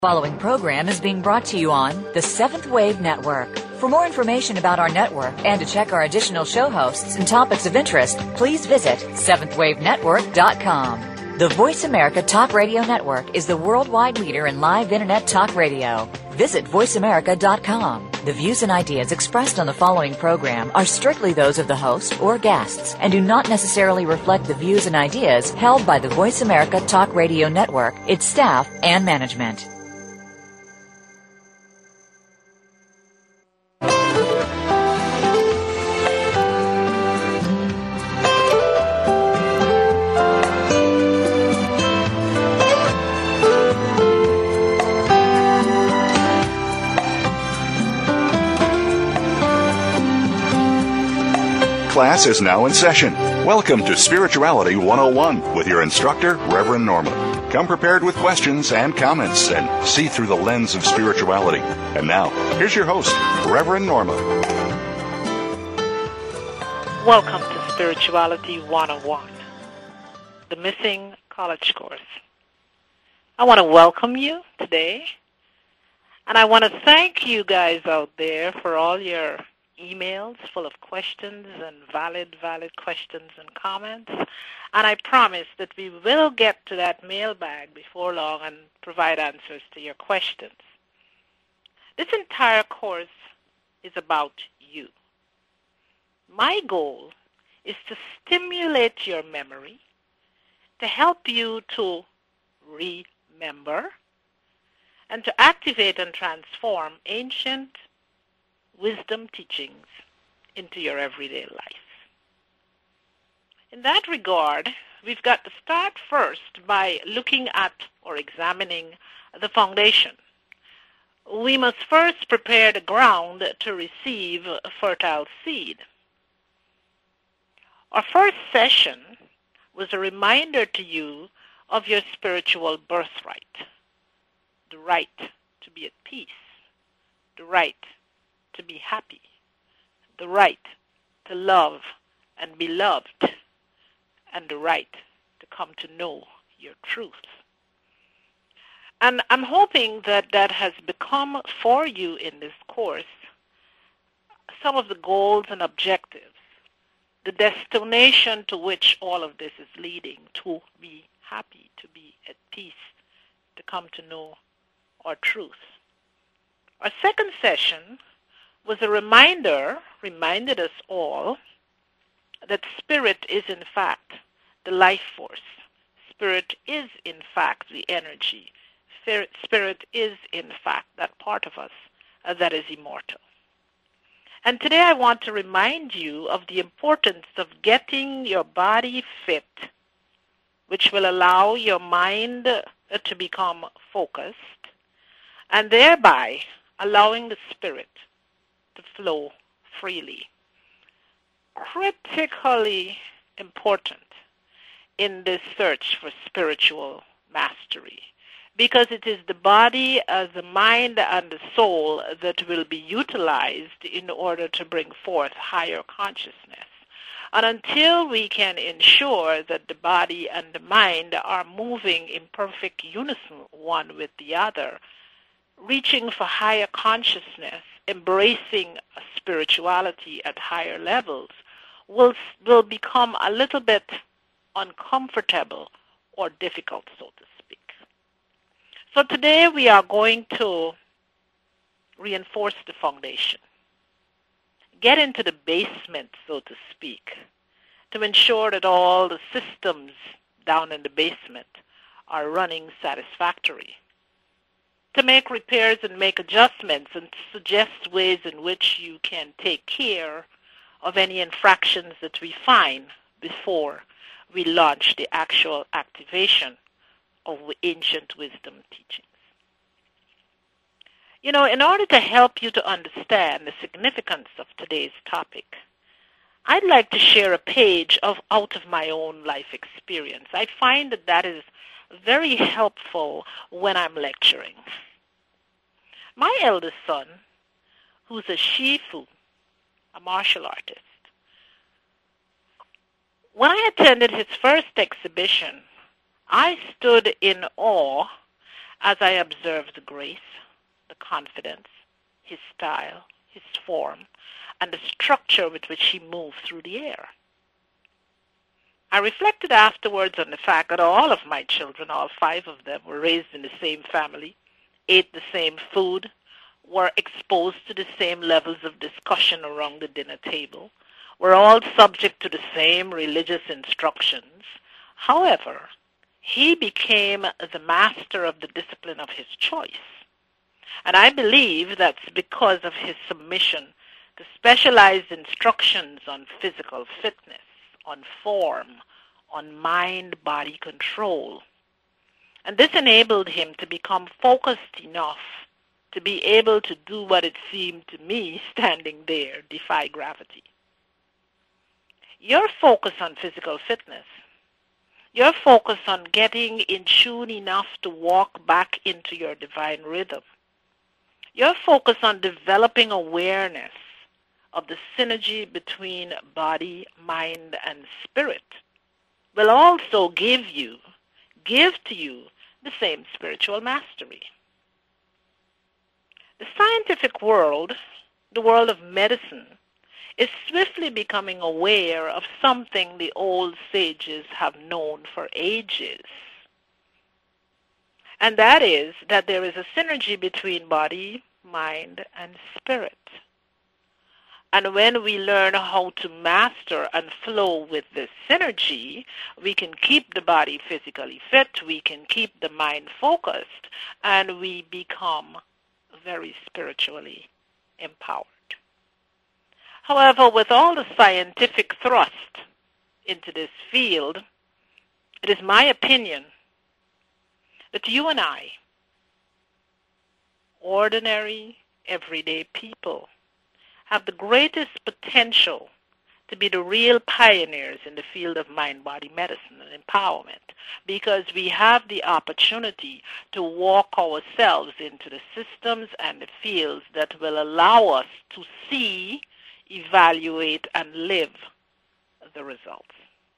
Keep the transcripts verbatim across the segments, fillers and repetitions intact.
Following program is being brought to you on the Seventh Wave Network. For more information about our network and to check our additional show hosts and topics of interest, please visit seventh wave network dot com. The Voice America Talk Radio Network is the worldwide leader in live Internet talk radio. Visit voice america dot com. The views and ideas expressed on the following program are strictly those of the host or guests and do not necessarily reflect the views and ideas held by the Voice America Talk Radio Network, its staff, and management. Class is now in session. Welcome to Spirituality one oh one with your instructor, Reverend Norma. Come prepared with questions and comments and see through the lens of spirituality. And now, here's your host, Reverend Norma. Welcome to Spirituality one oh one, the missing college course. I want to welcome you today, and I want to thank you guys out there for all your emails full of questions and valid, valid questions and comments. And I promise that we will get to that mailbag before long and provide answers to your questions. This entire course is about you. My goal is to stimulate your memory, to help you to remember, and to activate and transform ancient wisdom teachings into your everyday life. In that regard, we've got to start first by looking at or examining the foundation. We must first prepare the ground to receive a fertile seed. Our first session was a reminder to you of your spiritual birthright, the right to be at peace, the right to be happy, the right to love and be loved, and the right to come to know your truth. And I'm hoping that that has become for you in this course some of the goals and objectives, the destination to which all of this is leading, to be happy, to be at peace, to come to know our truth. Our second session was a reminder, reminded us all, that spirit is in fact the life force. Spirit is in fact the energy. Spirit is in fact that part of us uh, that is immortal. And today I want to remind you of the importance of getting your body fit, which will allow your mind uh, to become focused, and thereby allowing the spirit to flow freely. Critically important in this search for spiritual mastery, because it is the body, uh, the mind, and the soul that will be utilized in order to bring forth higher consciousness. And until we can ensure that the body and the mind are moving in perfect unison one with the other, reaching for higher consciousness, embracing spirituality at higher levels, will will become a little bit uncomfortable or difficult, so to speak. So today we are going to reinforce the foundation, get into the basement, so to speak, to ensure that all the systems down in the basement are running satisfactorily, to make repairs and make adjustments and to suggest ways in which you can take care of any infractions that we find before we launch the actual activation of ancient wisdom teachings. You know, in order to help you to understand the significance of today's topic, I'd like to share a page of out of my own life experience. I find that that is very helpful when I'm lecturing. My eldest son, who's a Shifu, a martial artist, when I attended his first exhibition, I stood in awe as I observe the grace, the confidence, his style, his form, and the structure with which he moved through the air. I reflected afterwards on the fact that all of my children, all five of them, were raised in the same family, ate the same food, were exposed to the same levels of discussion around the dinner table, were all subject to the same religious instructions. However, he became the master of the discipline of his choice. And I believe that's because of his submission to specialized instructions on physical fitness, on form, on mind-body control. And this enabled him to become focused enough to be able to do what it seemed to me, standing there, defy gravity. Your focus on physical fitness, your focus on getting in tune enough to walk back into your divine rhythm, your focus on developing awareness of the synergy between body, mind, and spirit will also give you, give to you the same spiritual mastery. The scientific world, the world of medicine, is swiftly becoming aware of something the old sages have known for ages. And that is that there is a synergy between body, mind, and spirit. And when we learn how to master and flow with this synergy, we can keep the body physically fit, we can keep the mind focused, and we become very spiritually empowered. However, with all the scientific thrust into this field, it is my opinion that you and I, ordinary, everyday people, have the greatest potential to be the real pioneers in the field of mind-body medicine and empowerment, because we have the opportunity to walk ourselves into the systems and the fields that will allow us to see, evaluate, and live the results.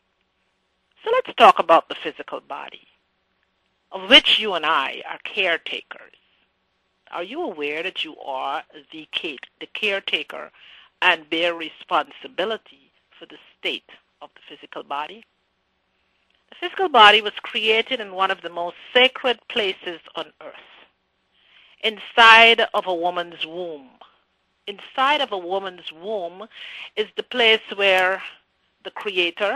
So let's talk about the physical body, of which you and I are caretakers. Are you aware that you are the the caretaker and bear responsibility for the state of the physical body? The physical body was created in one of the most sacred places on earth, inside of a woman's womb. Inside of a woman's womb is the place where the Creator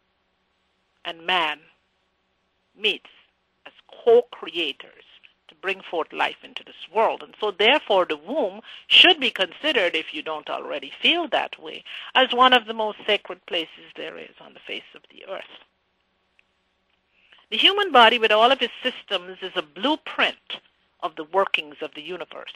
and man meets as co-creators to bring forth life into this world. And so therefore the womb should be considered, if you don't already feel that way, as one of the most sacred places there is on the face of the earth. The human body with all of its systems is a blueprint of the workings of the universe.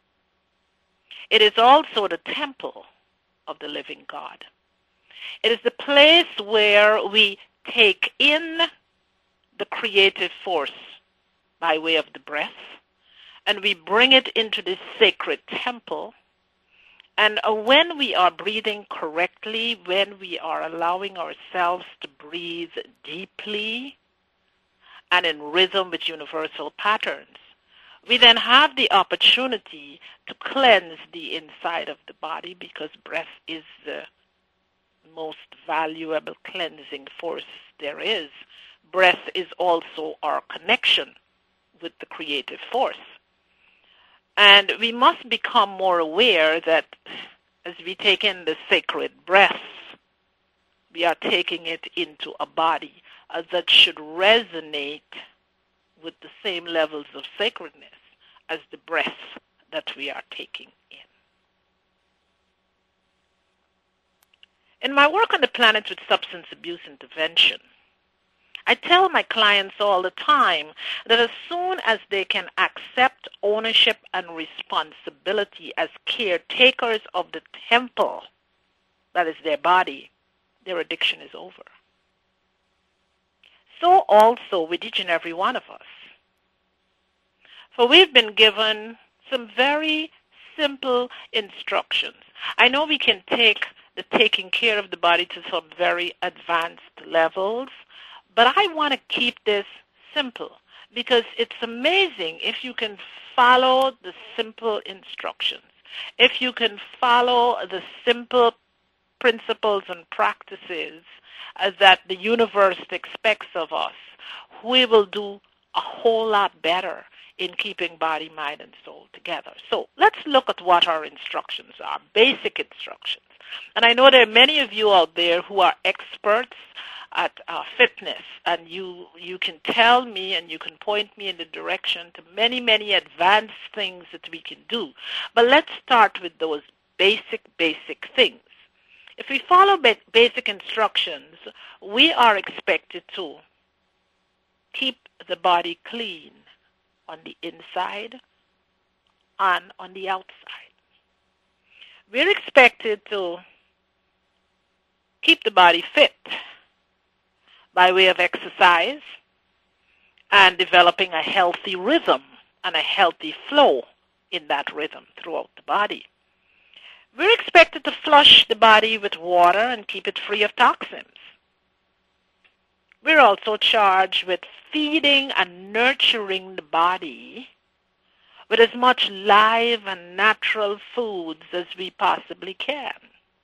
It is also the temple of the living God. It is the place where we take in the creative force by way of the breath, and we bring it into this sacred temple. And when we are breathing correctly, when we are allowing ourselves to breathe deeply and in rhythm with universal patterns, we then have the opportunity to cleanse the inside of the body, because breath is the most valuable cleansing force there is. Breath is also our connection with the creative force. And we must become more aware that as we take in the sacred breath, we are taking it into a body uh, that should resonate with the same levels of sacredness as the breath that we are taking in. In my work on the planet with substance abuse intervention, I tell my clients all the time that as soon as they can accept ownership and responsibility as caretakers of the temple, that is their body, their addiction is over. So also with each and every one of us. For we've been given some very simple instructions. I know we can take the taking care of the body to some very advanced levels, but I want to keep this simple, because it's amazing if you can follow the simple instructions, if you can follow the simple principles and practices uh, that the universe expects of us, we will do a whole lot better in keeping body, mind, and soul together. So let's look at what our instructions are, basic instructions. And I know there are many of you out there who are experts at uh, fitness, and you you can tell me and you can point me in the direction to many, many advanced things that we can do. But let's start with those basic, basic things. If we follow ba- basic instructions, we are expected to keep the body clean on the inside and on the outside. We're expected to keep the body fit by way of exercise and developing a healthy rhythm and a healthy flow in that rhythm throughout the body. We're expected to flush the body with water and keep it free of toxins. We're also charged with feeding and nurturing the body with as much live and natural foods as we possibly can.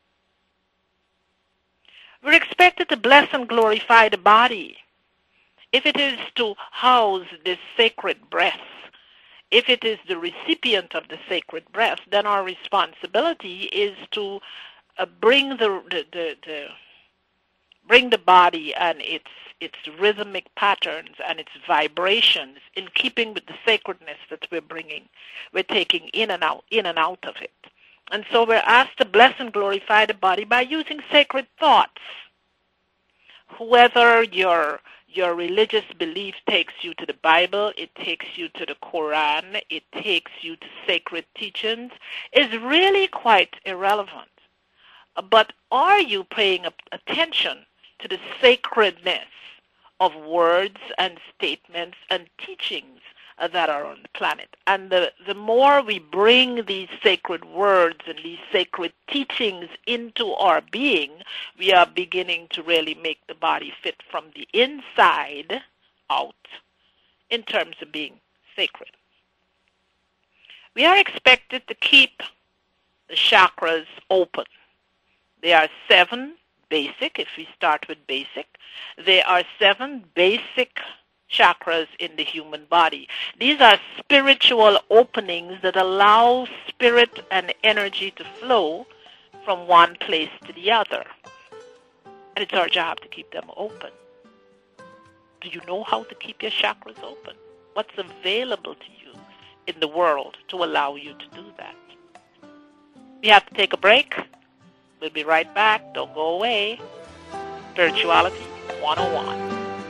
We're expected to bless and glorify the body. If it is to house this sacred breath, if it is the recipient of the sacred breath, then our responsibility is to uh, bring the, the, the, the bring the body and its its rhythmic patterns and its vibrations in keeping with the sacredness that we're bringing, we're taking in and out, in and out of it. And so we're asked to bless and glorify the body by using sacred thoughts. Whether your your religious belief takes you to the Bible, it takes you to the Quran, it takes you to sacred teachings, is really quite irrelevant. But are you paying attention to the sacredness of words and statements and teachings that are on the planet? And the, the more we bring these sacred words and these sacred teachings into our being, we are beginning to really make the body fit from the inside out in terms of being sacred. We are expected to keep the chakras open. There are seven basic, if we start with basic, there are seven basic chakras in the human body. These are spiritual openings that allow spirit and energy to flow from one place to the other. And it's our job to keep them open. Do you know how to keep your chakras open? What's available to you in the world to allow you to do that? We have to take a break. We'll be right back. Don't go away. Spirituality one oh one.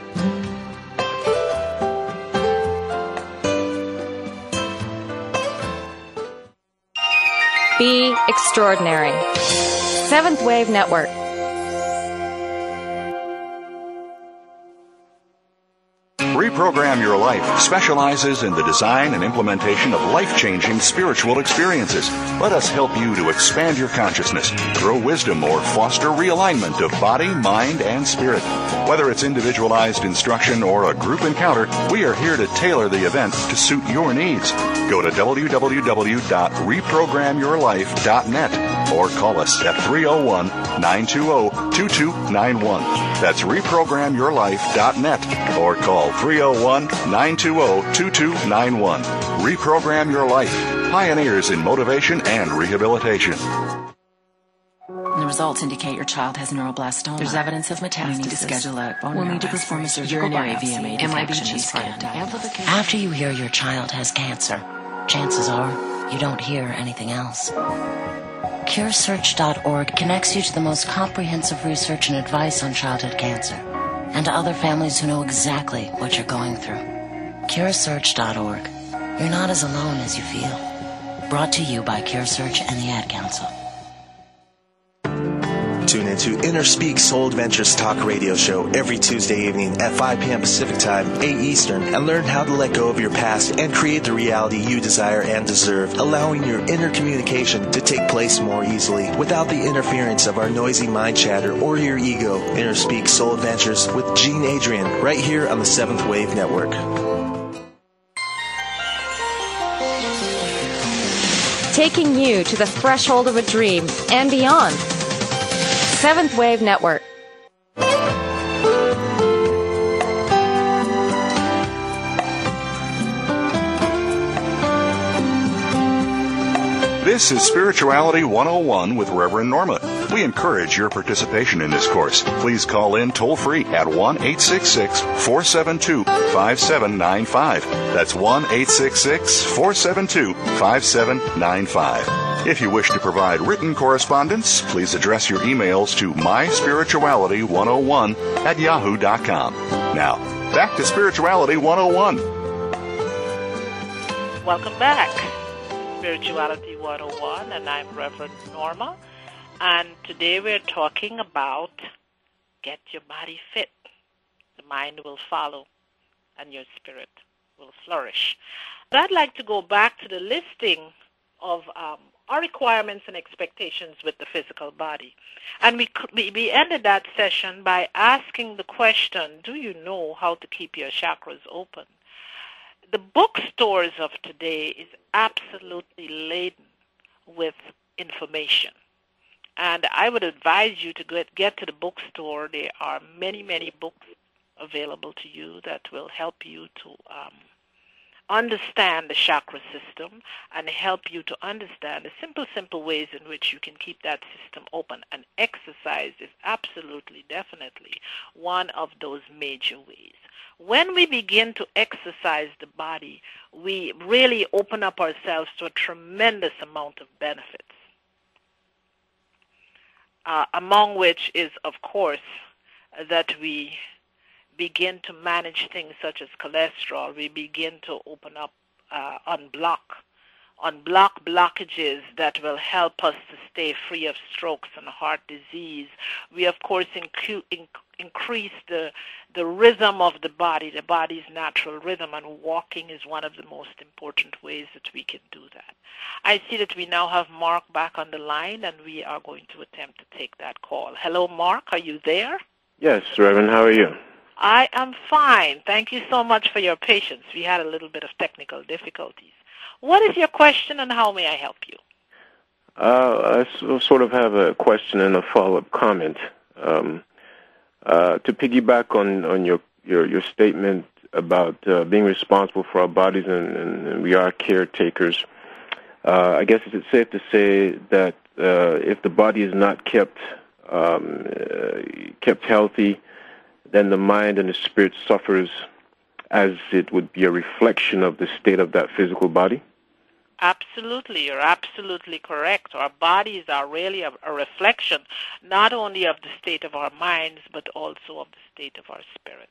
Be extraordinary. Seventh Wave Network. Reprogram Your Life specializes in the design and implementation of life-changing spiritual experiences. Let us help you to expand your consciousness, grow wisdom, or foster realignment of body, mind, and spirit. Whether it's individualized instruction or a group encounter, we are here to tailor the event to suit your needs. Go to w w w dot reprogram your life dot net or call us at three oh one, nine two oh, two two nine one. That's reprogram your life dot net or call three oh one, nine two oh, two two nine one. Reprogram Your Life. Pioneers in motivation and rehabilitation. The results indicate your child has neuroblastoma. There's evidence of metastasis. We need to schedule a bone We'll need to perform a surgical biopsy. M I B G scan. After you hear your child has cancer, chances are you don't hear anything else. Cure Search dot org connects you to the most comprehensive research and advice on childhood cancer, and to other families who know exactly what you're going through. Cure Search dot org. You're not as alone as you feel. Brought to you by CureSearch and the Ad Council. Tune into Inner Speak Soul Adventures Talk Radio Show every Tuesday evening at five p.m. Pacific Time, eight Eastern, and learn how to let go of your past and create the reality you desire and deserve, allowing your inner communication to take place more easily without the interference of our noisy mind chatter or your ego. Inner Speak Soul Adventures with Gene Adrian, right here on the Seventh Wave Network. taking you to the threshold of a dream and beyond. Seventh Wave Network. This is Spirituality one oh one with Reverend Norma. We encourage your participation in this course. Please call in toll-free at one eight six six, four seven two, five seven nine five. That's one eight six six, four seven two, five seven nine five. If you wish to provide written correspondence, please address your emails to my spirituality one oh one at yahoo dot com. Now, back to Spirituality one oh one. Welcome back. Spirituality one oh one, and I'm Reverend Norma, and today we're talking about get your body fit. The mind will follow, and your spirit will flourish. But I'd like to go back to the listing of um, our requirements and expectations with the physical body. And we, we ended that session by asking the question, do you know how to keep your chakras open? The bookstores of today is absolutely laden with information. And I would advise you to get, get to the bookstore. There are many, many books available to you that will help you to um, understand the chakra system and help you to understand the simple, simple ways in which you can keep that system open. And exercise is absolutely, definitely one of those major ways. When we begin to exercise the body, we really open up ourselves to a tremendous amount of benefits, uh, among which is, of course, that we begin to manage things such as cholesterol. We begin to open up, uh, unblock, unblock blockages that will help us to stay free of strokes and heart disease. We, of course, incu- inc- increase the the rhythm of the body, the body's natural rhythm, and walking is one of the most important ways that we can do that. I see that we now have Mark back on the line, and we are going to attempt to take that call. Hello, Mark. Are you there? Yes, Reverend. How are you? I am fine. Thank you so much for your patience. We had a little bit of technical difficulties. What is your question, and how may I help you? Uh, I sort of have a question and a follow-up comment. Um, uh, to piggyback on, on your, your, your statement about uh, being responsible for our bodies and, and, and we are caretakers, uh, I guess is it safe to say that uh, if the body is not kept um, uh, kept healthy, then the mind and the spirit suffers as it would be a reflection of the state of that physical body? Absolutely. You're absolutely correct. Our bodies are really a, a reflection not only of the state of our minds, but also of the state of our spirits.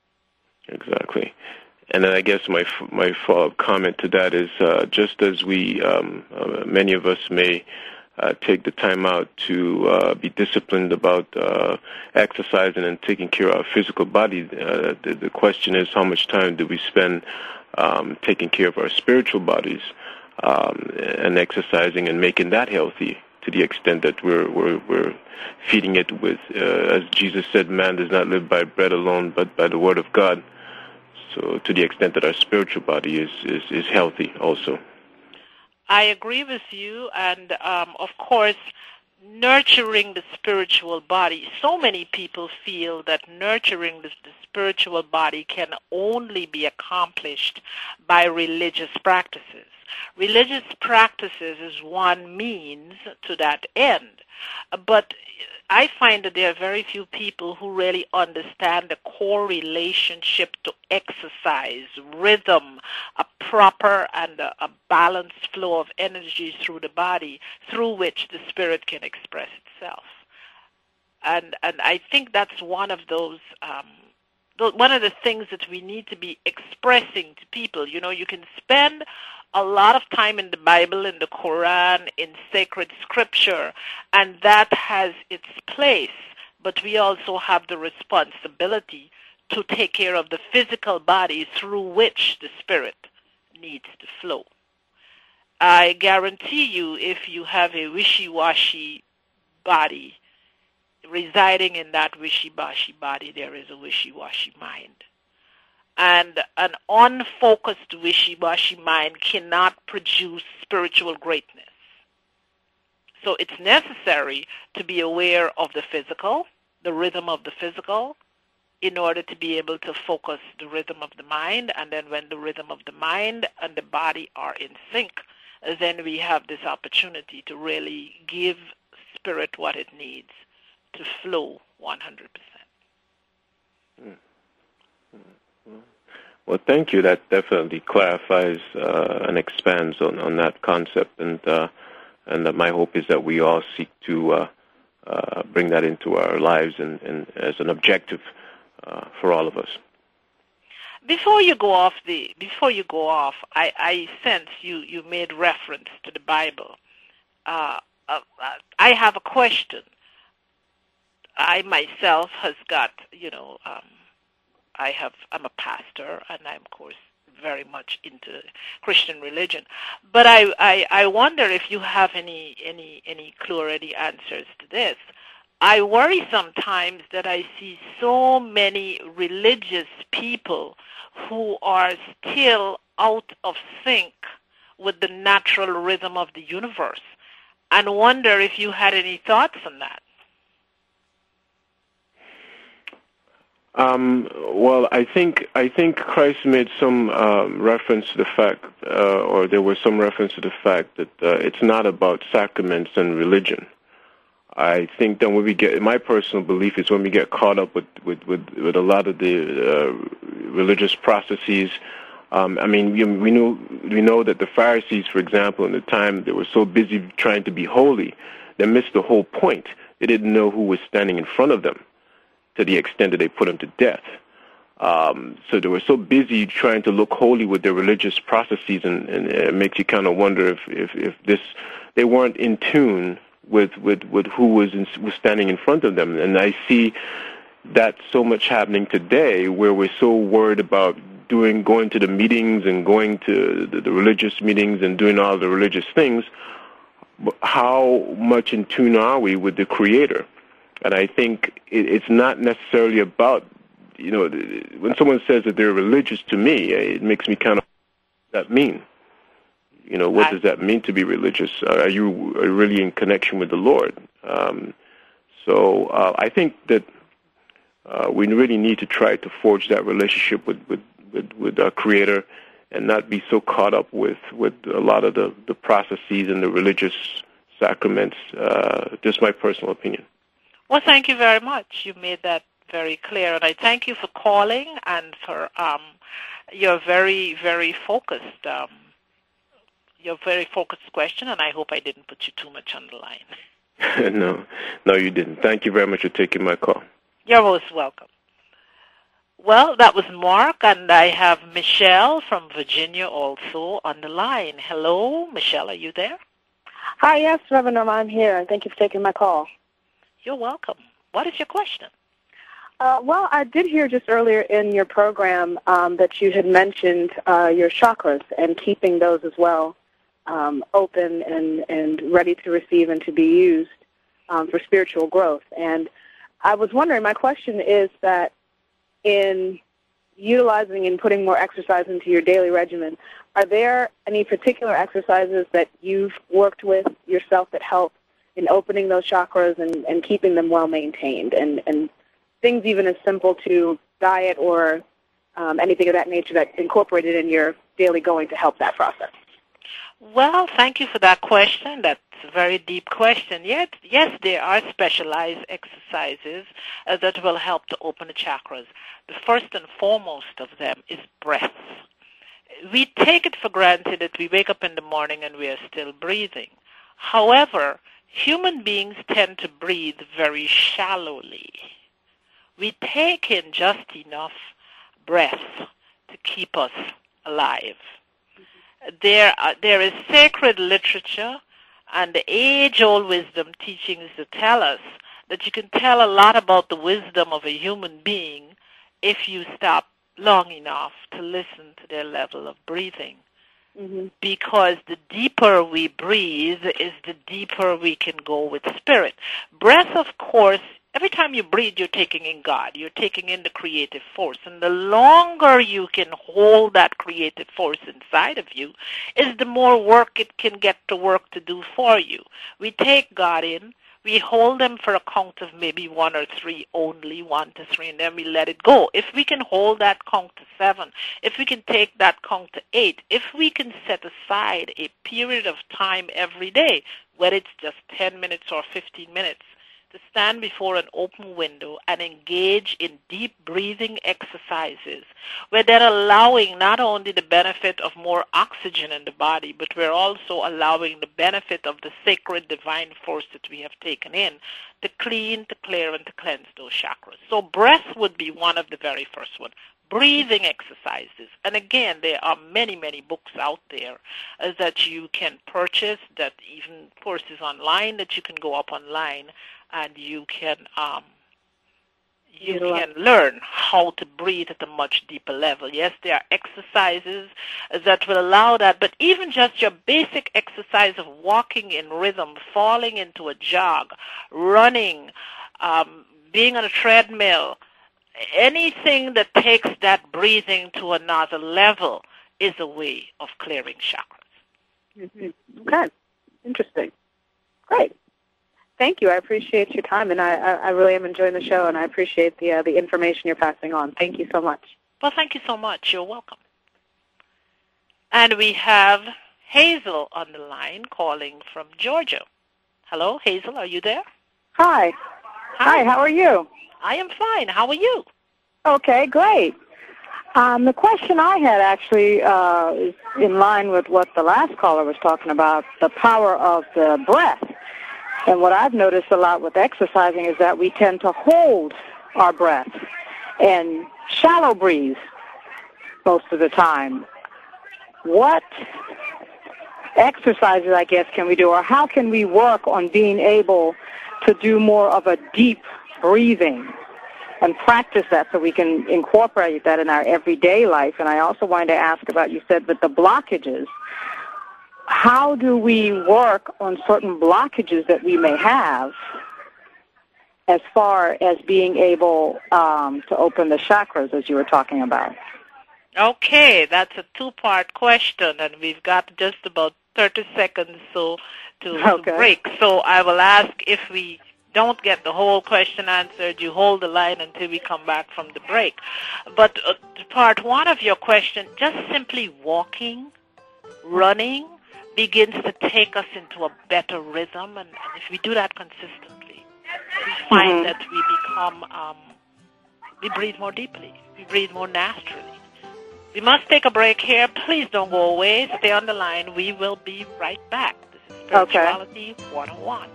Exactly. And then I guess my my follow-up comment to that is uh, just as we, um, uh, many of us may uh, take the time out to uh, be disciplined about uh, exercising and taking care of our physical body, uh, the, the question is how much time do we spend um, taking care of our spiritual bodies um, and exercising and making that healthy to the extent that we're we're, we're feeding it with, uh, as Jesus said, man does not live by bread alone, but by the word of God. So to the extent that our spiritual body is, is, is healthy also. I agree with you, and um, of course, nurturing the spiritual body. So many people feel that nurturing the, the spiritual body can only be accomplished by religious practices. Religious practices is one means to that end, but I find that there are very few people who really understand the core relationship to exercise, rhythm, a proper and a, a balanced flow of energy through the body through which the spirit can express itself. And and I think that's one of those, um, th- one of the things that we need to be expressing to people. You know, you can spend a lot of time in the Bible, in the Quran, in sacred scripture, and that has its place. But we also have the responsibility to take care of the physical body through which the spirit needs to flow. I guarantee you, if you have a wishy-washy body, residing in that wishy-washy body, there is a wishy-washy mind. And an unfocused wishy-washy mind cannot produce spiritual greatness. So it's necessary to be aware of the physical, the rhythm of the physical, in order to be able to focus the rhythm of the mind. And then when the rhythm of the mind and the body are in sync, then we have this opportunity to really give spirit what it needs to flow one hundred percent. Mm-hmm. Well, thank you. That definitely clarifies uh, and expands on, on that concept. And uh, and uh, my hope is that we all seek to uh, uh, bring that into our lives and, and as an objective uh, for all of us. Before you go off, the before you go off, I, I sense you, you made reference to the Bible. Uh, uh, I have a question. I myself has got, you know, um, I have. I'm a pastor, and I'm, of course, very much into Christian religion. But I, I, I wonder if you have any, any, any clue or any answers to this. I worry sometimes that I see so many religious people who are still out of sync with the natural rhythm of the universe, and wonder if you had any thoughts on that. Um, well, I think I think Christ made some um, reference to the fact, uh, or there was some reference to the fact that uh, it's not about sacraments and religion. I think that when we get, my personal belief is when we get caught up with with, with, with a lot of the uh, religious processes. Um, I mean, we, we know we know that the Pharisees, for example, in the time they were so busy trying to be holy, they missed the whole point. They didn't know who was standing in front of them, to the extent that they put him to death. Um, so they were so busy trying to look holy with their religious processes, and, and it makes you kind of wonder if, if, if this they weren't in tune with, with, with who was, in, was standing in front of them. And I see that so much happening today, where we're so worried about doing going to the meetings and going to the, the religious meetings and doing all the religious things. But how much in tune are we with the Creator? And I think it, it's not necessarily about, you know, when someone says that they're religious to me, it makes me kind of, what does that mean? You know, what does that mean to be religious? Are you, are you really in connection with the Lord? Um, so uh, I think that uh, we really need to try to forge that relationship with, with, with, with our Creator, and not be so caught up with, with a lot of the, the processes and the religious sacraments. Uh, just my personal opinion. Well, thank you very much. You made that very clear, and I thank you for calling and for um, your very, very focused, um, your very focused question. And I hope I didn't put you too much on the line. no, no, you didn't. Thank you very much for taking my call. You're most welcome. Well, that was Mark, and I have Michelle from Virginia also on the line. Hello, Michelle, are you there? Hi, yes, Reverend Norma, I'm here, and thank you for taking my call. You're welcome. What is your question? Uh, well, I did hear just earlier in your program um, that you had mentioned uh, your chakras and keeping those as well um, open and, and ready to receive and to be used um, for spiritual growth. And I was wondering, my question is that in utilizing and putting more exercise into your daily regimen, are there any particular exercises that you've worked with yourself that help in opening those chakras and, and keeping them well maintained, and, and things even as simple to diet or um, anything of that nature that's incorporated in your daily going to help that process? Well, thank you for that question. That's a very deep question. Yes, yes, there are specialized exercises uh, that will help to open the chakras. The first and foremost of them is breath. We take it for granted that we wake up in the morning and we are still breathing. However, human beings tend to breathe very shallowly. We take in just enough breath to keep us alive. There, uh, there is sacred literature and the age-old wisdom teachings that tell us that you can tell a lot about the wisdom of a human being if you stop long enough to listen to their level of breathing. Mm-hmm. Because the deeper we breathe is the deeper we can go with spirit. Breath, of course, Every time you breathe, you're taking in God. You're taking in the creative force. And the longer you can hold that creative force inside of you, is the more work it can get to work to do for you. We take God in. We hold them for a count of maybe one or three only, one to three, and then we let it go. If we can hold that count to seven, if we can take that count to eight, if we can set aside a period of time every day, whether it's just ten minutes or fifteen minutes, to stand before an open window and engage in deep breathing exercises where they're allowing not only the benefit of more oxygen in the body, but we're also allowing the benefit of the sacred divine force that we have taken in to clean, to clear, and to cleanse those chakras. So breath would be one of the very first ones. Breathing exercises. And again, there are many, many books out there uh, that you can purchase, that even courses online that you can go up online and you can um, you can learn how to breathe at a much deeper level. Yes, there are exercises that will allow that, but even just your basic exercise of walking in rhythm, falling into a jog, running, um, being on a treadmill, anything that takes that breathing to another level is a way of clearing chakras. Mm-hmm. Okay. Interesting. Great. Thank you. I appreciate your time, and I, I really am enjoying the show, and I appreciate the uh, the information you're passing on. Thank you so much. Well, thank you so much. You're welcome. And we have Hazel on the line calling from Georgia. Hello, Hazel, are you there? Hi. Hi, Hi how are you? I am fine. How are you? Okay, great. Um, the question I had actually uh, is in line with what the last caller was talking about, the power of the breath. And what I've noticed a lot with exercising is that we tend to hold our breath and shallow breathe most of the time. What exercises, I guess, can we do, or how can we work on being able to do more of a deep breathing and practice that so we can incorporate that in our everyday life? And I also wanted to ask about, you said with the blockages, how do we work on certain blockages that we may have as far as being able um, to open the chakras, as you were talking about? Okay, that's a two-part question, and we've got just about thirty seconds so to, okay. to break. So I will ask, if we don't get the whole question answered, you hold the line until we come back from the break. But uh, part one of your question, just simply walking, running, begins to take us into a better rhythm, and, and if we do that consistently, we find mm-hmm. that we become, um, we breathe more deeply, we breathe more naturally. We must take a break here. Please don't go away. Stay on the line. We will be right back. This is Spirituality okay. one oh one.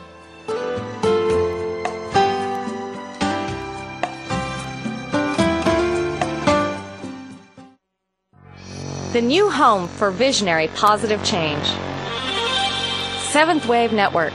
The new home for visionary positive change. Seventh Wave Network.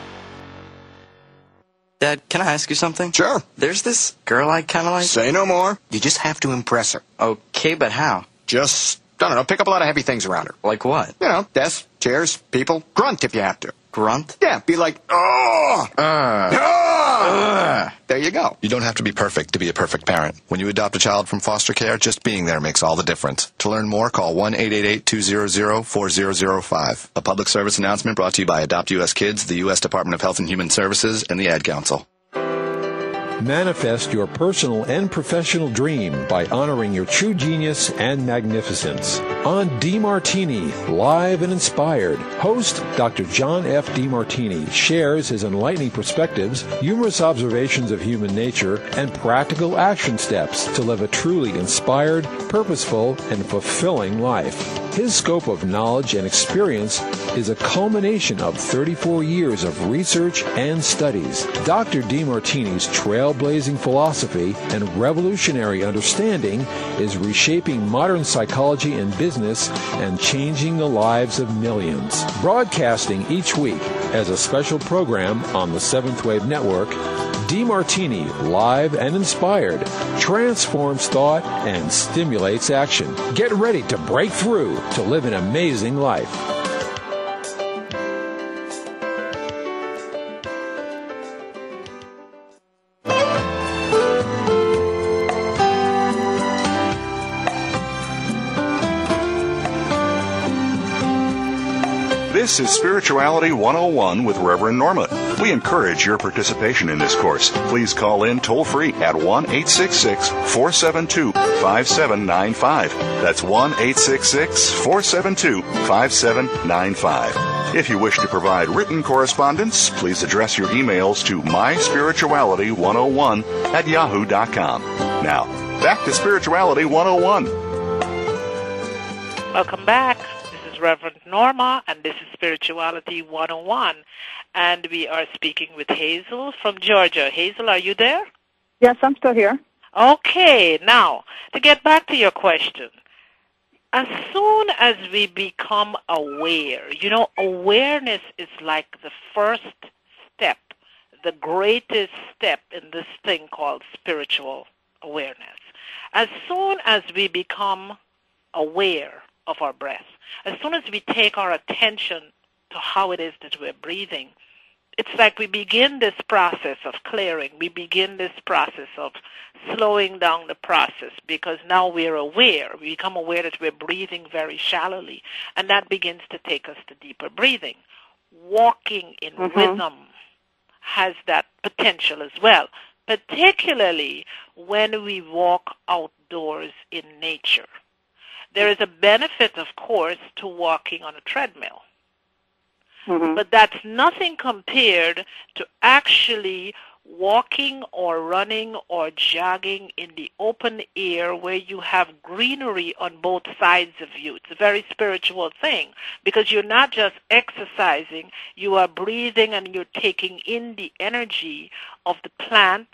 Dad, can I ask you something? Sure. There's this girl I kind of like. Say no more. You just have to impress her. Okay, but how? Just, I don't know, pick up a lot of heavy things around her. Like what? You know, desks, chairs, people. Grunt if you have to. Grunt? Yeah, be like, oh! Uh. Oh! There you go. You don't have to be perfect to be a perfect parent. When you adopt a child from foster care, just being there makes all the difference. To learn more, call one eight eight eight, two hundred, four thousand five. A public service announcement brought to you by Adopt U S Kids, the U S Department of Health and Human Services, and the Ad Council. Manifest your personal and professional dream by honoring your true genius and magnificence. On DeMartini, Live and Inspired, host Doctor John F. DeMartini shares his enlightening perspectives, humorous observations of human nature, and practical action steps to live a truly inspired, purposeful, and fulfilling life. His scope of knowledge and experience is a culmination of thirty-four years of research and studies. Doctor DeMartini's trailblazing philosophy and revolutionary understanding is reshaping modern psychology and business and changing the lives of millions. Broadcasting each week as a special program on the Seventh Wave Network, DeMartini, Live and Inspired, transforms thought and stimulates action. Get ready to break through to live an amazing life. This is Spirituality one oh one with Reverend Norma. We encourage your participation in this course. Please call in toll-free at one eight six six, four seven two, five seven nine five. That's one eight six six, four seven two, five seven nine five. If you wish to provide written correspondence, please address your emails to my spirituality one oh one at yahoo dot com. Now, back to Spirituality one oh one. Welcome back. This is Reverend Norma, and this is Spirituality one oh one. And we are speaking with Hazel from Georgia. Hazel, are you there? Yes, I'm still here. Okay, now, to get back to your question, as soon as we become aware, you know, awareness is like the first step, the greatest step in this thing called spiritual awareness. As soon as we become aware of our breath, as soon as we take our attention to how it is that we're breathing, it's like we begin this process of clearing. We begin this process of slowing down the process because now we're aware. We become aware that we're breathing very shallowly, and that begins to take us to deeper breathing. Walking in mm-hmm. rhythm has that potential as well, particularly when we walk outdoors in nature. There is a benefit, of course, to walking on a treadmill. Mm-hmm. But that's nothing compared to actually walking or running or jogging in the open air where you have greenery on both sides of you. It's a very spiritual thing because you're not just exercising, you are breathing and you're taking in the energy of the plants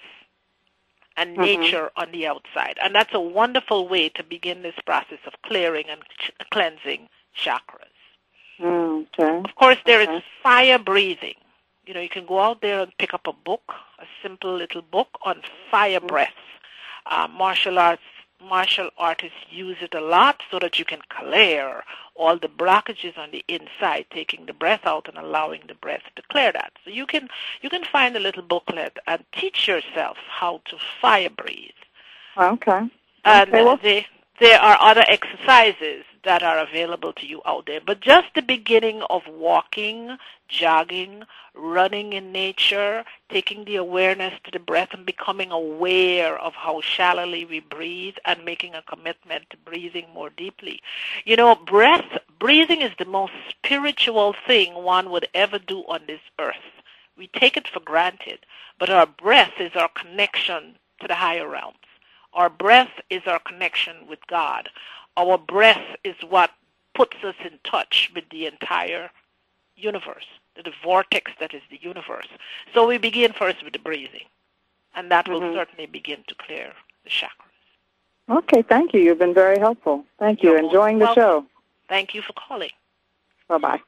and mm-hmm. nature on the outside. And that's a wonderful way to begin this process of clearing and ch- cleansing chakras. Mm, okay. Of course, there okay. is fire breathing. You know, you can go out there and pick up a book, a simple little book on fire mm-hmm. breath. Uh, martial arts, martial artists use it a lot so that you can clear all the blockages on the inside, taking the breath out and allowing the breath to clear that. So you can you can find a little booklet and teach yourself how to fire breathe. Okay. And okay, well. they, there are other exercises that are available to you out there. But just the beginning of walking, jogging, running in nature, taking the awareness to the breath and becoming aware of how shallowly we breathe and making a commitment to breathing more deeply. You know, breath, breathing is the most spiritual thing one would ever do on this earth. We take it for granted, but our breath is our connection to the higher realms. Our breath is our connection with God. Our breath is what puts us in touch with the entire universe, the vortex that is the universe. So we begin first with the breathing, and that will mm-hmm. certainly begin to clear the chakras. Okay, thank you. You've been very helpful. Thank you. You're Enjoying the welcome. show. Thank you for calling. Bye-bye.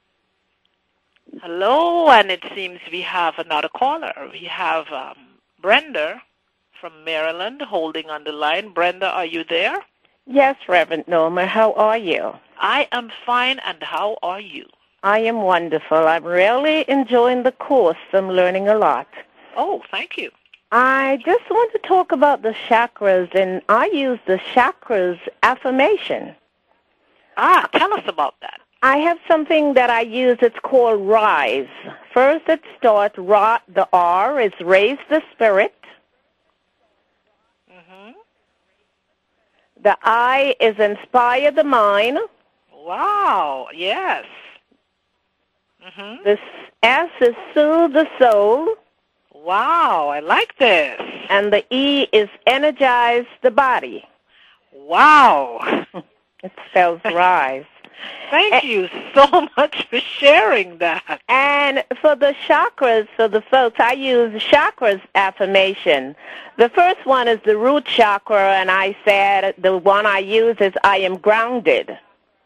Hello, and it seems we have another caller. We have um, Brenda from Maryland holding on the line. Brenda, are you there? Yes, Reverend Norma. How are you? I am fine, and how are you? I am wonderful. I'm really enjoying the course. I'm learning a lot. Oh, thank you. I just want to talk about the chakras, and I use the chakras affirmation. Ah, tell us about that. I have something that I use. It's called RISE. First, it starts, ra, the R is raise the spirit. Mm-hmm. The I is inspire the mind. Wow, yes. Mm-hmm. The S is soothe the soul. Wow, I like this. And the E is energize the body. Wow. It spells rise. Thank and, you so much for sharing that. And for the chakras, for the folks, I use chakras affirmation. The first one is the root chakra, and I said the one I use is I am grounded.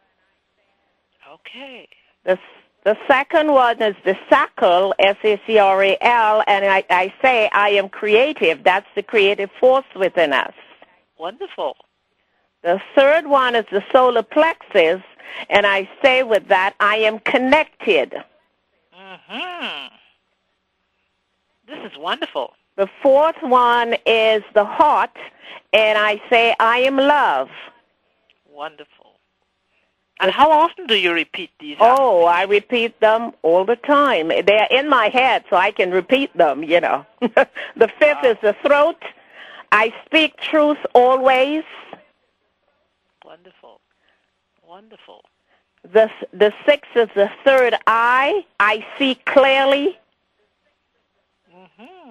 Okay. The The second one is the sacral, S A C R A L, and I, I say I am creative. That's the creative force within us. Wonderful. The third one is the solar plexus, and I say with that I am connected. Mm-hmm. This is wonderful. The fourth one is the heart, and I say I am love. Wonderful. And how often do you repeat these? Oh, I repeat them all the time. They're in my head, so I can repeat them, you know. The fifth wow. is the throat. I speak truth always. Wonderful. Wonderful. The the sixth is the third eye. I see clearly. Mm-hmm.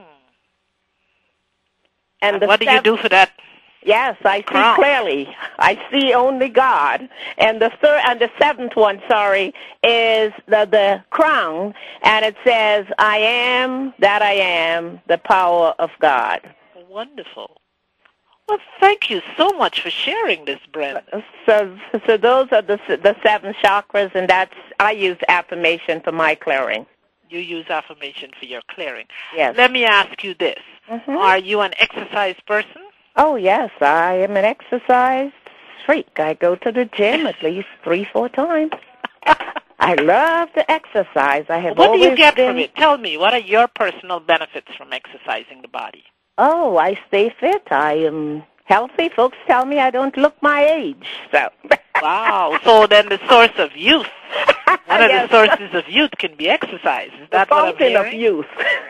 And, and the what do seventh, you do for that? Yes, I crown? see clearly. I see only God. And the third and the seventh one, sorry, is the the crown, and it says, "I am that I am, the power of God." Wonderful. Well, thank you so much for sharing this, Brenda. So, so those are the the seven chakras, and that's I use affirmation for my clearing. You use affirmation for your clearing. Yes. Let me ask you this: mm-hmm. Are you an exercise person? Oh yes, I am an exercise freak. I go to the gym at least three, four times. I love to exercise. I have. What do you always get been... from it? Tell me, what are your personal benefits from exercising the body? Oh, I stay fit. I am healthy. Folks tell me I don't look my age. So. Wow. So then the source of youth, one of yes. the sources of youth can be exercise. Is that the what I'm fountain hearing? of youth.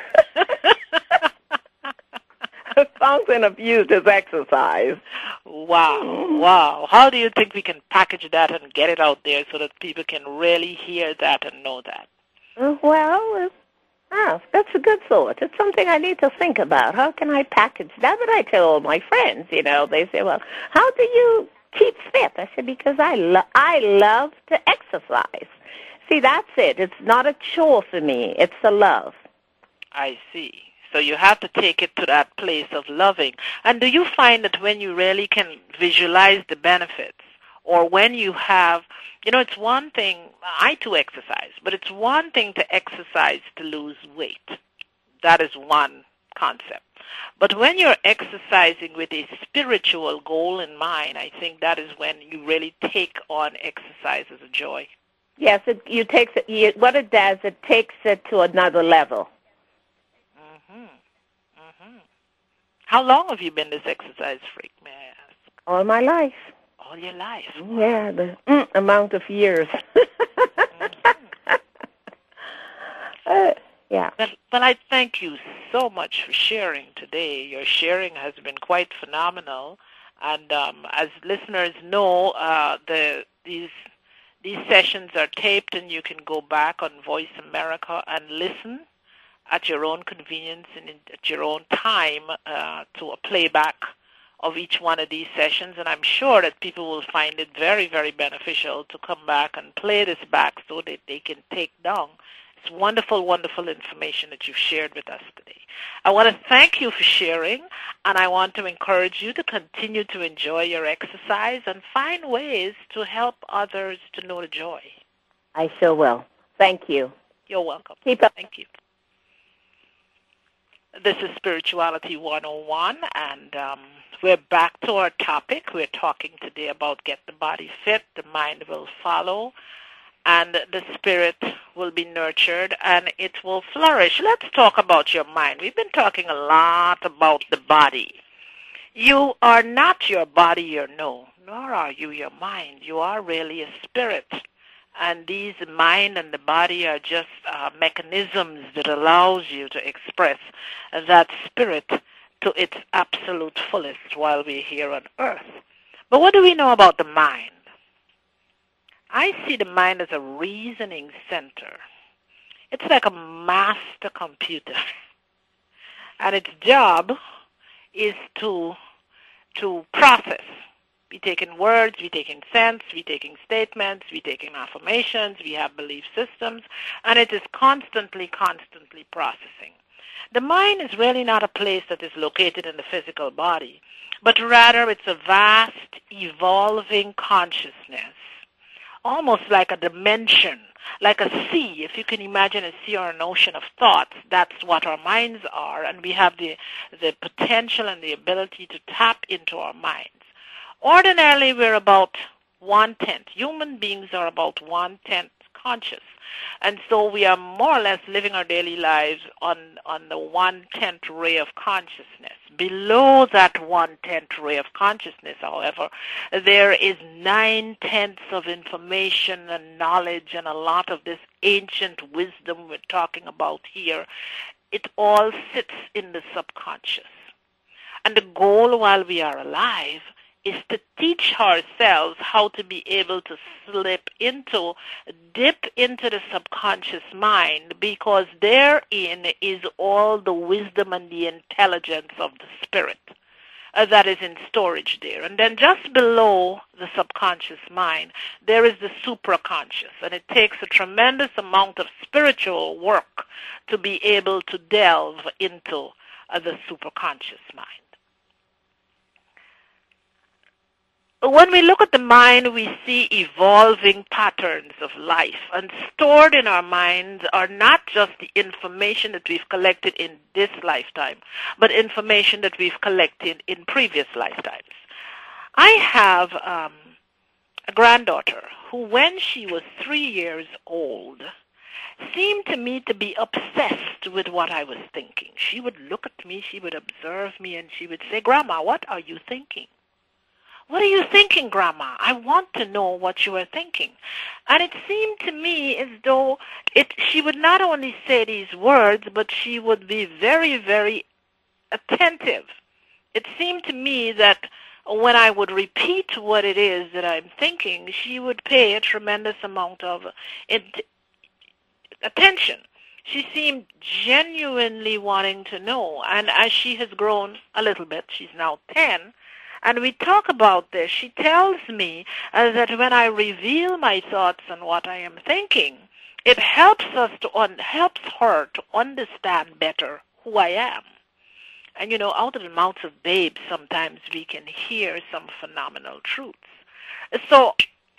The fountain of youth is exercise. Wow. Wow. How do you think we can package that and get it out there so that people can really hear that and know that? Well, Ah, that's a good thought. It's something I need to think about. How can I package that? But I tell all my friends, you know, they say, well, how do you keep fit? I said, because I, lo- I love to exercise. See, that's it. It's not a chore for me. It's a love. I see. So you have to take it to that place of loving. And do you find that when you really can visualize the benefits, or when you have, you know, it's one thing, I too exercise, but it's one thing to exercise to lose weight. That is one concept. But when you're exercising with a spiritual goal in mind, I think that is when you really take on exercise as a joy. Yes, it, you takes it, you, what it does, it takes it to another level. Mm-hmm. Mm-hmm. How long have you been this exercise freak, may I ask? All my life. All your life? Yeah, the mm, amount of years. mm-hmm. uh, yeah. Well, well, I thank you so much for sharing today. Your sharing has been quite phenomenal. And um, as listeners know, uh, the these these sessions are taped, and you can go back on Voice America and listen at your own convenience and at your own time uh, to a playback of each one of these sessions. And I'm sure that people will find it very, very beneficial to come back and play this back so that they can take down. It's wonderful, wonderful information that you've shared with us today. I want to thank you for sharing, and I want to encourage you to continue to enjoy your exercise and find ways to help others to know the joy. I sure will. Thank you. You're welcome. Keep up. Thank you. This is Spirituality one oh one, and um, we're back to our topic. We're talking today about get the body fit, the mind will follow, and the spirit will be nurtured, and it will flourish. Let's talk about your mind. We've been talking a lot about the body. You are not your body, you know, nor are you your mind. You are really a spirit. And these mind and the body are just uh, mechanisms that allows you to express that spirit to its absolute fullest while we're here on earth. But what do we know about the mind? I see the mind as a reasoning center. It's like a master computer. And its job is to, to process. We taking words, we taking sense, we taking statements, we taking affirmations, we have belief systems, and it is constantly, constantly processing. The mind is really not a place that is located in the physical body, but rather it's a vast, evolving consciousness, almost like a dimension, like a sea. If you can imagine a sea or an ocean of thoughts, that's what our minds are, and we have the, the potential and the ability to tap into our minds. Ordinarily, we're about one-tenth. Human beings are about one-tenth conscious. And so we are more or less living our daily lives on, on the one-tenth ray of consciousness. Below that one-tenth ray of consciousness, however, there is nine-tenths of information and knowledge and a lot of this ancient wisdom we're talking about here. It all sits in the subconscious. And the goal while we are alive is to teach ourselves how to be able to slip into, dip into the subconscious mind, because therein is all the wisdom and the intelligence of the spirit uh, that is in storage there. And then just below the subconscious mind, there is the supraconscious, and it takes a tremendous amount of spiritual work to be able to delve into uh, the supraconscious mind. When we look at the mind, we see evolving patterns of life, and stored in our minds are not just the information that we've collected in this lifetime, but information that we've collected in previous lifetimes. I have um, a granddaughter who, when she was three years old, seemed to me to be obsessed with what I was thinking. She would look at me, she would observe me, and she would say, "Grandma, what are you thinking?" "What are you thinking, Grandma? I want to know what you are thinking." And it seemed to me as though it, she would not only say these words, but she would be very, very attentive. It seemed to me that when I would repeat what it is that I'm thinking, she would pay a tremendous amount of it, attention. She seemed genuinely wanting to know. And as she has grown a little bit, she's now ten, and we talk about this, she tells me uh, that when I reveal my thoughts and what I am thinking, it helps us to un- helps her to understand better who I am. And you know, out of the mouths of babes, sometimes we can hear some phenomenal truths. So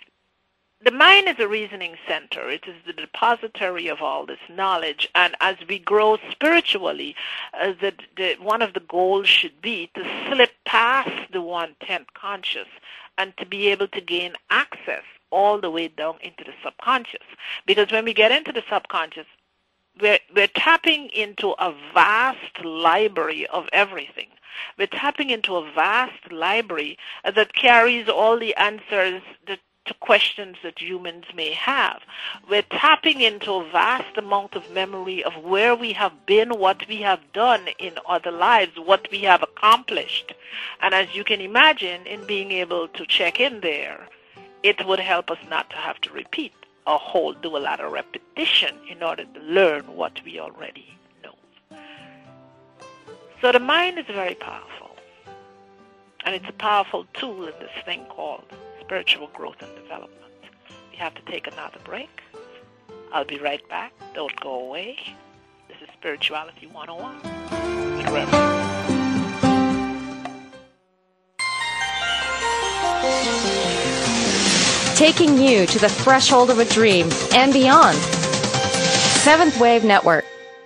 the mind is a reasoning center. It is the depository of all this knowledge. And as we grow spiritually, uh, the, the, one of the goals should be to slip past the one-tenth conscious and to be able to gain access all the way down into the subconscious. Because when we get into the subconscious, we're, we're tapping into a vast library of everything. We're tapping into a vast library uh, that carries all the answers that to questions that humans may have. We're tapping into a vast amount of memory of where we have been, what we have done in other lives, what we have accomplished. And as you can imagine, in being able to check in there, it would help us not to have to repeat or whole, do a lot of repetition in order to learn what we already know. So the mind is very powerful. And it's a powerful tool in this thing called spiritual growth and development. We have to take another break. I'll be right back. Don't go away. This is Spirituality one oh one with Reverend. Taking you to the threshold of a dream and beyond. Seventh Wave Network.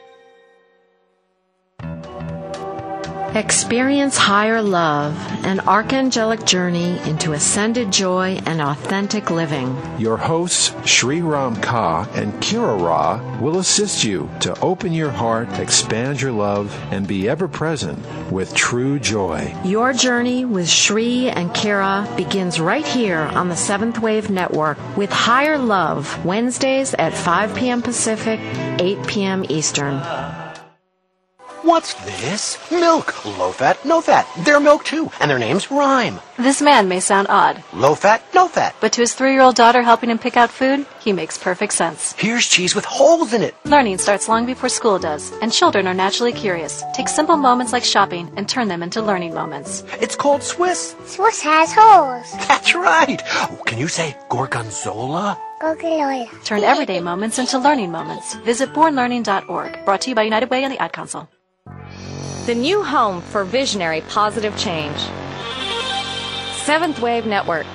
Experience higher love, an archangelic journey into ascended joy and authentic living. Your hosts, Sri Ram Ka and Kira Ra, will assist you to open your heart, expand your love, and be ever present with true joy. Your journey with Sri and Kira begins right here on the Seventh Wave Network with Higher Love, Wednesdays at five p.m. Pacific, eight p.m. Eastern. What's this? Milk. Low fat, no fat. Their milk too, and their names rhyme. This man may sound odd. Low fat, no fat. But to his three-year-old daughter helping him pick out food, he makes perfect sense. Here's cheese with holes in it. Learning starts long before school does, and children are naturally curious. Take simple moments like shopping and turn them into learning moments. It's called Swiss. Swiss has holes. That's right. Oh, can you say Gorgonzola? Gorgonzola. Turn everyday moments into learning moments. Visit born learning dot org. Brought to you by United Way and the Ad Council. The new home for visionary positive change. Seventh Wave Network.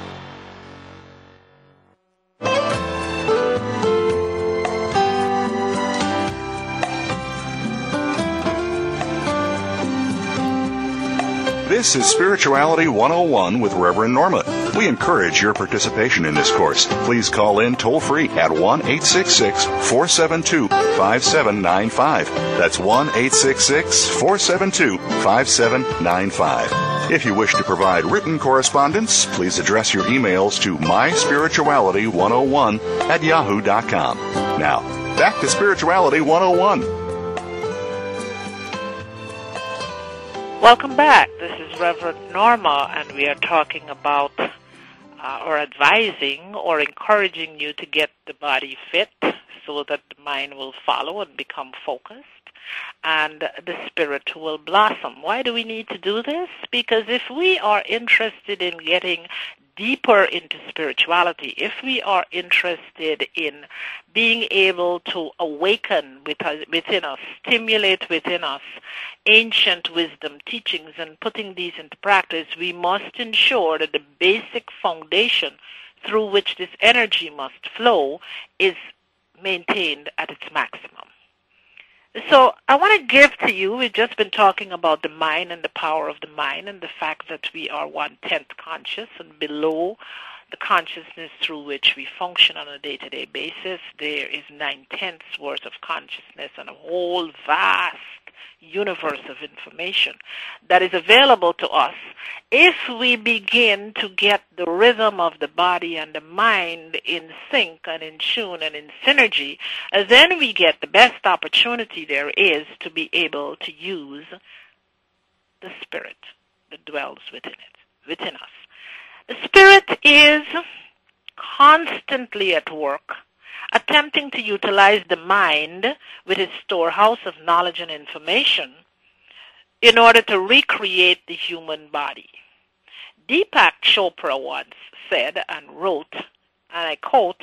This is Spirituality one oh one with Reverend Norma. We encourage your participation in this course. Please call in toll-free at one eight six six, four seven two, five seven nine five. That's one eight six six, four seven two, five seven nine five. If you wish to provide written correspondence, please address your emails to my spirituality one oh one at yahoo dot com. Now, back to Spirituality one oh one. Welcome back. This is Reverend Norma, and we are talking about uh, or advising or encouraging you to get the body fit so that the mind will follow and become focused, and the spirit will blossom. Why do we need to do this? Because if we are interested in getting deeper into spirituality, if we are interested in being able to awaken within us, stimulate within us ancient wisdom teachings and putting these into practice, we must ensure that the basic foundation through which this energy must flow is maintained at its maximum. So I want to give to you, we've just been talking about the mind and the power of the mind and the fact that we are one-tenth conscious, and below the consciousness through which we function on a day-to-day basis, there is nine-tenths worth of consciousness and a whole vast universe of information that is available to us if we begin to get the rhythm of the body and the mind in sync and in tune and in synergy. Then we get the best opportunity there is to be able to use the spirit that dwells within it, within us. The spirit is constantly at work, attempting to utilize the mind with its storehouse of knowledge and information in order to recreate the human body. Deepak Chopra once said and wrote, and I quote,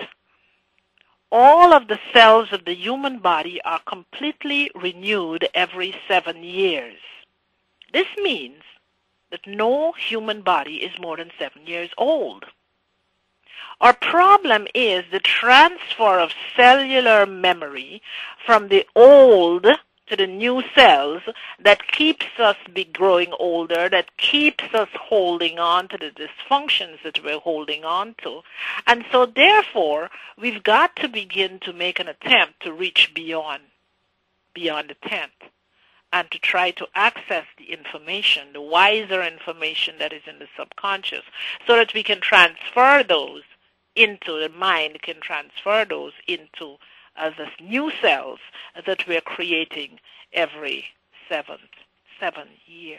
"All of the cells of the human body are completely renewed every seven years. This means that no human body is more than seven years old. Our problem is the transfer of cellular memory from the old to the new cells that keeps us be growing older, that keeps us holding on to the dysfunctions that we're holding on to. And so therefore, we've got to begin to make an attempt to reach beyond, beyond the tenth, and to try to access the information, the wiser information that is in the subconscious, so that we can transfer those into the mind, can transfer those into uh, the new cells that we're creating every seven, seven years.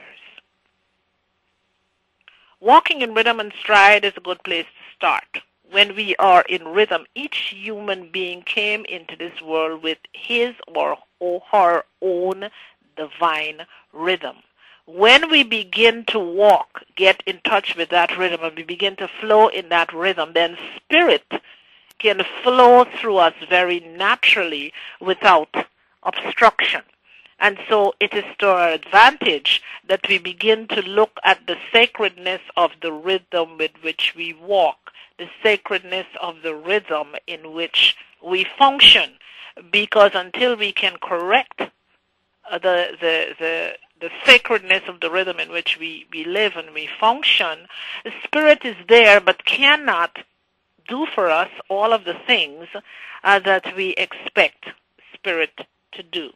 Walking in rhythm and stride is a good place to start. When we are in rhythm, each human being came into this world with his or her own divine rhythm. When we begin to walk, get in touch with that rhythm, and we begin to flow in that rhythm, then spirit can flow through us very naturally without obstruction. And so it is to our advantage that we begin to look at the sacredness of the rhythm with which we walk, the sacredness of the rhythm in which we function, because until we can correct uh, the, the, the, the sacredness of the rhythm in which we, we live and we function, the spirit is there but cannot do for us all of the things uh, that we expect spirit to do.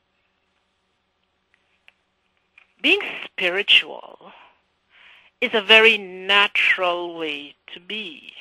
Being spiritual is a very natural way to be.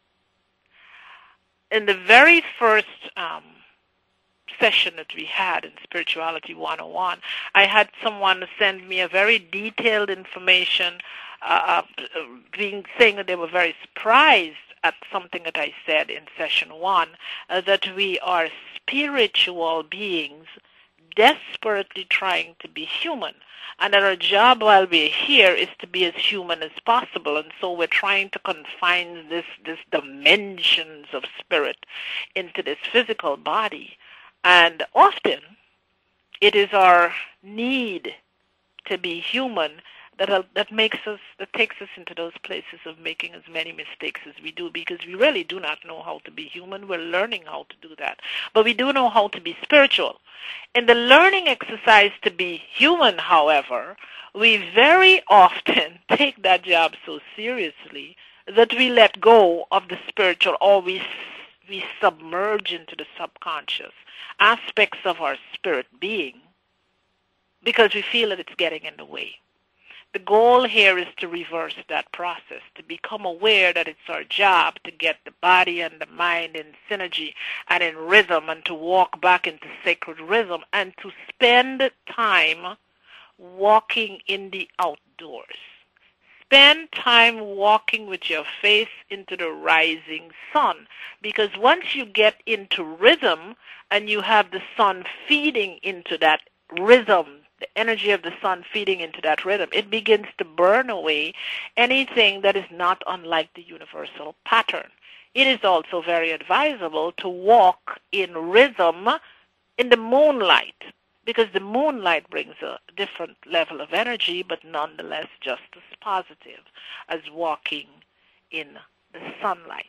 In the very first um, session that we had in Spirituality one oh one, I had someone send me a very detailed information, uh, being saying that they were very surprised at something that I said in session one, uh, that we are spiritual beings desperately trying to be human, and that our job while we're here is to be as human as possible, and so we're trying to confine this, this dimensions of spirit into this physical body. And often it is our need to be human that that makes us, that takes us into those places of making as many mistakes as we do, because we really do not know how to be human. We're learning how to do that. But we do know how to be spiritual. In the learning exercise to be human, however, we very often take that job so seriously that we let go of the spiritual, or we, we submerge into the subconscious aspects of our spirit being because we feel that it's getting in the way. The goal here is to reverse that process, to become aware that it's our job to get the body and the mind in synergy and in rhythm, and to walk back into sacred rhythm, and to spend time walking in the outdoors. Spend time walking with your face into the rising sun, because once you get into rhythm and you have the sun feeding into that rhythm, the energy of the sun feeding into that rhythm, it begins to burn away anything that is not unlike the universal pattern. It is also very advisable to walk in rhythm in the moonlight, because the moonlight brings a different level of energy, but nonetheless just as positive as walking in the sunlight.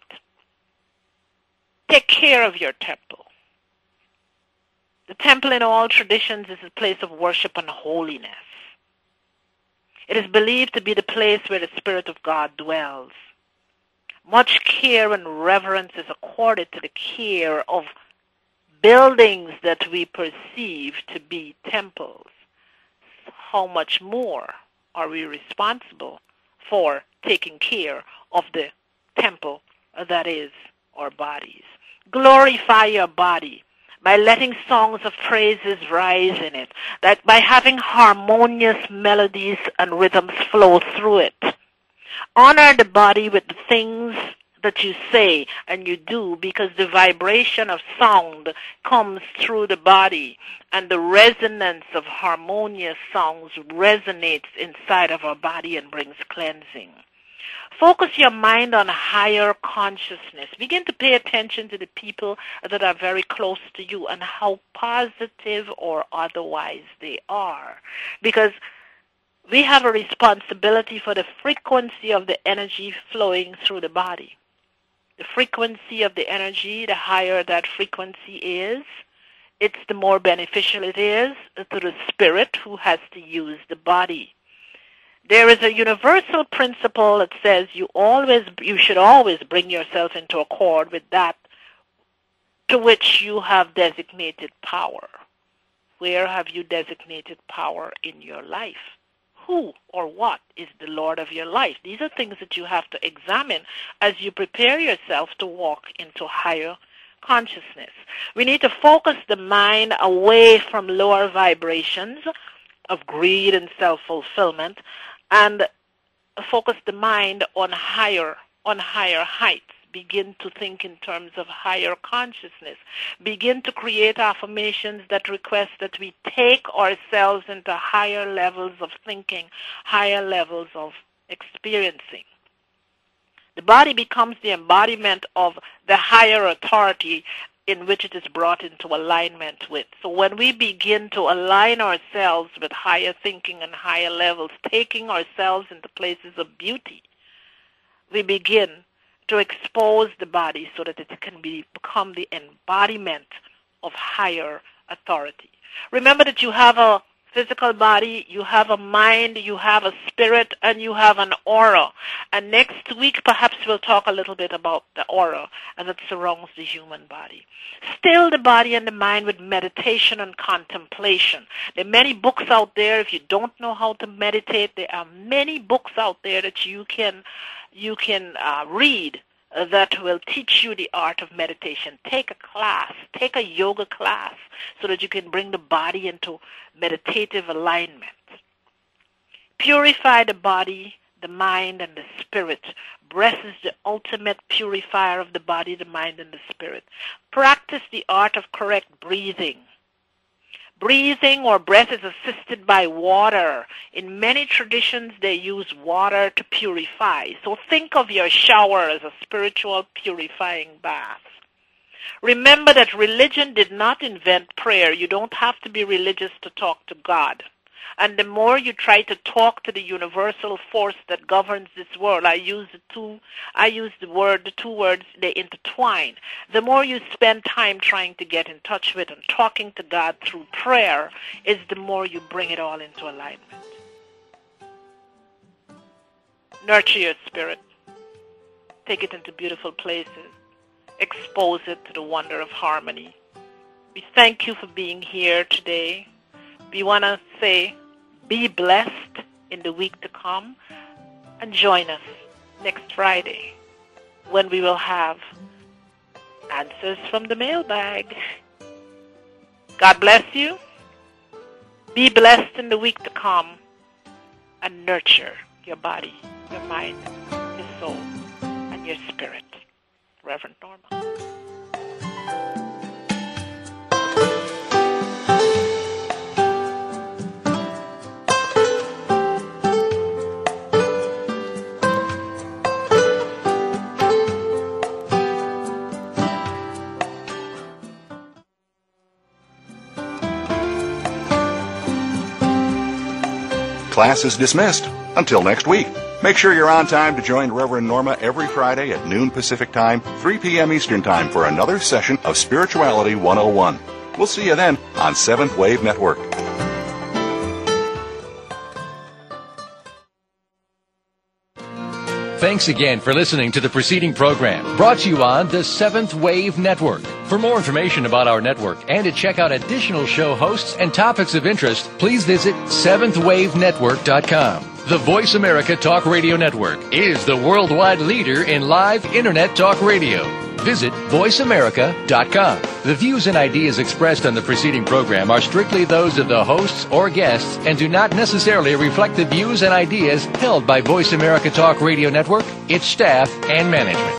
Take care of your temple. The temple in all traditions is a place of worship and holiness. It is believed to be the place where the Spirit of God dwells. Much care and reverence is accorded to the care of buildings that we perceive to be temples. How much more are we responsible for taking care of the temple that is our bodies? Glorify your body by letting songs of praises rise in it, that by having harmonious melodies and rhythms flow through it. Honor the body with the things that you say and you do, because the vibration of sound comes through the body, and the resonance of harmonious songs resonates inside of our body and brings cleansing. Focus your mind on higher consciousness. Begin to pay attention to the people that are very close to you and how positive or otherwise they are. Because we have a responsibility for the frequency of the energy flowing through the body. The frequency of the energy, the higher that frequency is, it's the more beneficial it is to the spirit who has to use the body. There is a universal principle that says you always, you should always bring yourself into accord with that to which you have designated power. Where have you designated power in your life? Who or what is the Lord of your life? These are things that you have to examine as you prepare yourself to walk into higher consciousness. We need to focus the mind away from lower vibrations of greed and self-fulfillment, and focus the mind on higher, on higher heights. Begin to think in terms of higher consciousness. Begin to create affirmations that request that we take ourselves into higher levels of thinking, higher levels of experiencing. The body becomes the embodiment of the higher authority in which it is brought into alignment with. So when we begin to align ourselves with higher thinking and higher levels, taking ourselves into places of beauty, we begin to expose the body so that it can be, become the embodiment of higher authority. Remember that you have a physical body, you have a mind, you have a spirit, and you have an aura. And next week, perhaps we'll talk a little bit about the aura and that surrounds the human body. Still the body and the mind with meditation and contemplation. There are many books out there. If you don't know how to meditate, there are many books out there that you can you can uh, read uh, that will teach you the art of meditation. Take a class, take a yoga class, so that you can bring the body into meditative alignment. Purify the body, the mind, and the spirit. Breath is the ultimate purifier of the body, the mind, and the spirit. Practice the art of correct breathing. Breathing or breath is assisted by water. In many traditions, they use water to purify. So think of your shower as a spiritual purifying bath. Remember that religion did not invent prayer. You don't have to be religious to talk to God. And the more you try to talk to the universal force that governs this world, I use the two, I use the word, the two words, they intertwine. The more you spend time trying to get in touch with and talking to God through prayer, is the more you bring it all into alignment. Nurture your spirit. Take it into beautiful places. Expose it to the wonder of harmony. We thank you for being here today. We want to say, be blessed in the week to come, and join us next Friday when we will have answers from the mailbag. God bless you. Be blessed in the week to come, and nurture your body, your mind, your soul, and your spirit. Reverend Norma. Class is dismissed. Until next week. Make sure you're on time to join Reverend Norma every Friday at noon Pacific Time, three p.m. Eastern Time for another session of Spirituality one oh one. We'll see you then on Seventh Wave Network. Thanks again for listening to the preceding program, brought to you on the Seventh Wave Network. For more information about our network and to check out additional show hosts and topics of interest, please visit seventh wave network dot com. The Voice America Talk Radio Network is the worldwide leader in live Internet talk radio. Visit voice america dot com. The views and ideas expressed on the preceding program are strictly those of the hosts or guests and do not necessarily reflect the views and ideas held by Voice America Talk Radio Network, its staff, and management.